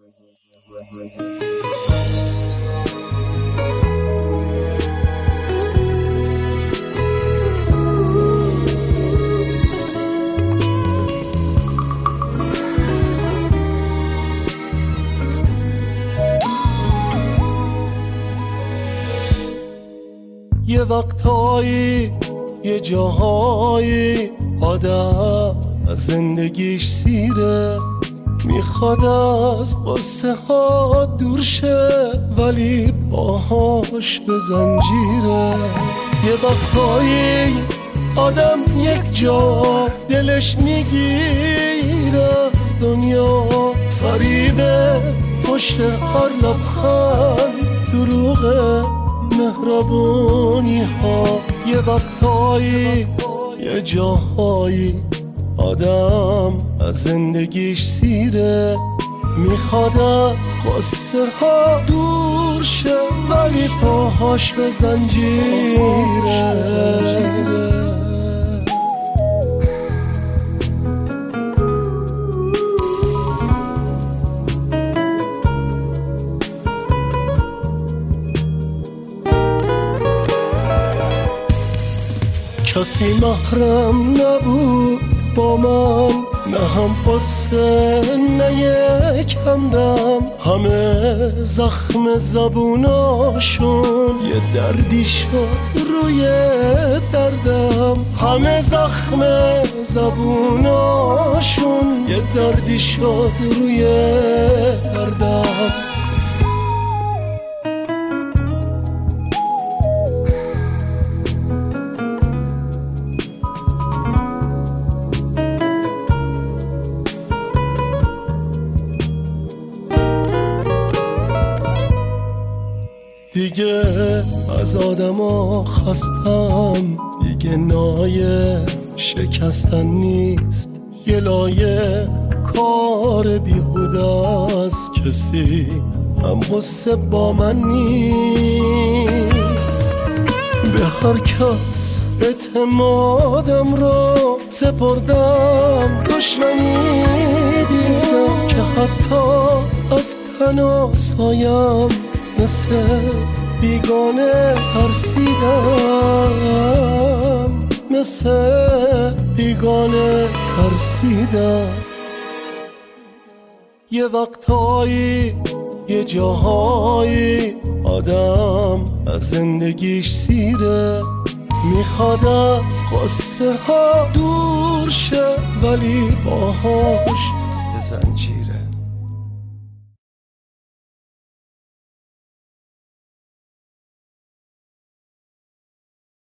یه وقتایی یه جاهایی آدم از زندگیش سیره، میخواد از قصه ها دور شه ولی باهاش به زنجیره. یه وقتایی آدم یک جا دلش میگیره از دنیا، فریبه پشت هر لبخند دروغه مهربونی ها. یه وقتایی یه جاهایی آدم از زندگیش سیره، میخواد از قصه ها دور شه ولی پاهاش به زنجیره. کسی محرم نبود با من، نه هم قصه نه یک همدم، همه زخم زبوناشون یه دردی شد روی دردم، همه زخم زبوناشون یه دردی شد روی دردم. دیگه از آدما خستم، دیگه نایه شکستن نیست، یه لایه کار بیهوده است، کسی هم قصه با من نیست. به هر کس اعتمادم رو سپردم، دشمنی دیدم که حتی از تن و سایم مثل بیگانه ترسیدم، مثل بیگانه ترسیدم. یه وقتایی یه جاهایی آدم از زندگیش سیره، میخواد از قصه ها دور شه ولی باهاش به زنجیر